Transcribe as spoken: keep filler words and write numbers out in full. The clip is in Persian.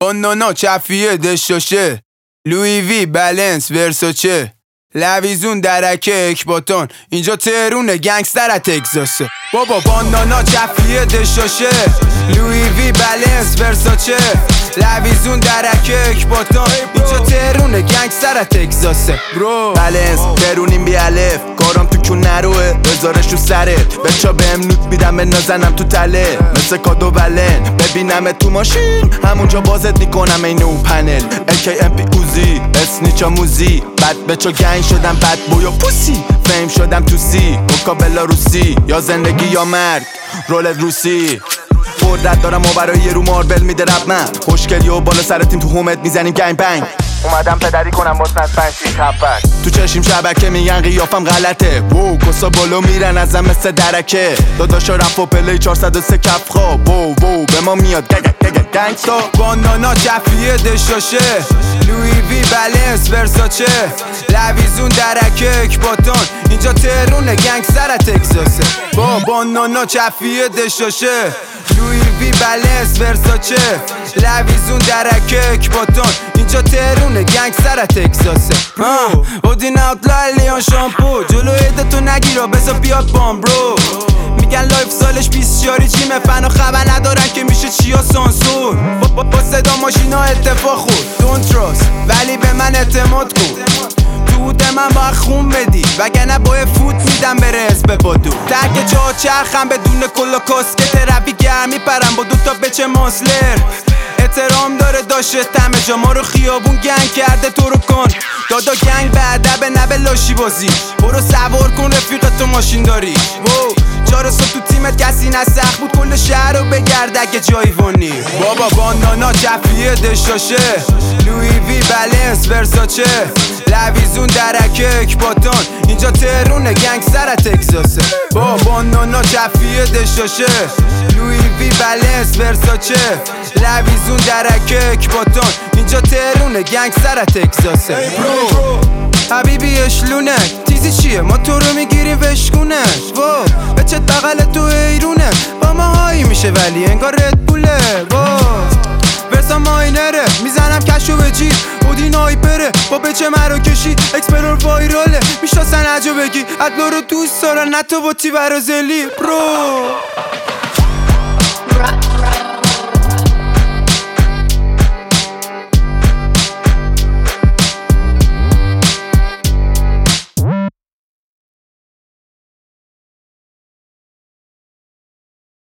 بانانا کفیه دشاشه، لوی وی بلنس ورساچه، لویزون درکه اکباتان، اینجا تهرونه گنگستر تگزاسه. بابا بانانا کفیه دشاشه، لوی وی بلنس ورساچه، لویزون درکه اکباتان، اینجا تهرونه گنگستر تگزاسه. برو بلنس تهرونیم بی الف، کارم تو کون نروه بذارش رو سرت، بچا بهم نوت میدم به نزنم تو تله مثل کادو ولن، ببینم تو ماشین همونجا بازت میکنم این نو پنل اکی ام پی اوزی اسنیچا موزی، بد بچا گنگ شدم بد بویا پوسی، فیم شدم تو سی مکابلا روسی، یا زندگی یا مرگ رولت روسی، قدرت دارم و برای یه رو ماربل میده رب من، خوشگلی و بالا سر تیم تو هومت میزنیم گنگ بنگ، اومدم پدری کنم واسه از پنج شیش هفت تو چشیم شبکه میگن قیافم غلطه، وو کسا بالا میرن ازم مثل درکه، داداشا رفت و پلی چهارصد و سه کف خواب، وو وو به ما میاد گگ گگ گنگستا. بانانا کفیه دشاشه، لوی وی بلنس ورساچه، لویزون درکه اکباتان، اینجا تهرونه گنگستر تگزاسه. با بانانا کفیه دشاشه، لوی وی بلنس ورساچه، لویزون درکه اکباتان، اینجا تهرونه گنگستر تگزاسه. اودین اوتلای لیان شامپو، جلو عدتو نگیرا بزا بیاد بام برو، میگن لایف سالش بیست شاری جیمه، فنا خبر ندارن که میشه چیا سانسور، با, با صدا ماشینا اتفاق خود دونت تراست، ولی به من اعتماد کن، دود من باید خون بدی وگرنه باید فوت میدم بره اسب بادو، ترک جا چرخم بدون کلا کاسکت، ربی گرمی پرم با دوتا بچه ماسلر، احترام داره داشته همه جا، ما رو خیابون گنگ کرده تو رو کن، دادا گنگ به ادب نه به لاشی بازی، برو سوار کن رفیقت تو ماشین داری، وو چهار صبح تو تیمت کسی نسخ بود کل شهر رو بگرد اگه جایی وانی. بابا بانانا کفیه دشاشه، لوی وی بلنس ورساچه، لویزون درکه اکباتان، اینجا تهرونه گنگستر تگزاسه. با بانانا کفیه دشاشه، لوی وی بلنس ورساچه، لویزون درکه اکباتان، اینجا تهرونه گنگستر تگزاسه. حبیبی اشلونک تیزی چیه ما تو رو میگیریم وشکونک، وا بچه بغل تو ایرونه با ما هایی میشه ولی انگار ردبوله، وا ورسا ماینره میزنم کشو به جیب اودین آیپره با بچه مرا کشید اکسپلور وایراله، میشناسن عجو بگی ادلا رو دوست دارن نه تو باتی برازلی برو.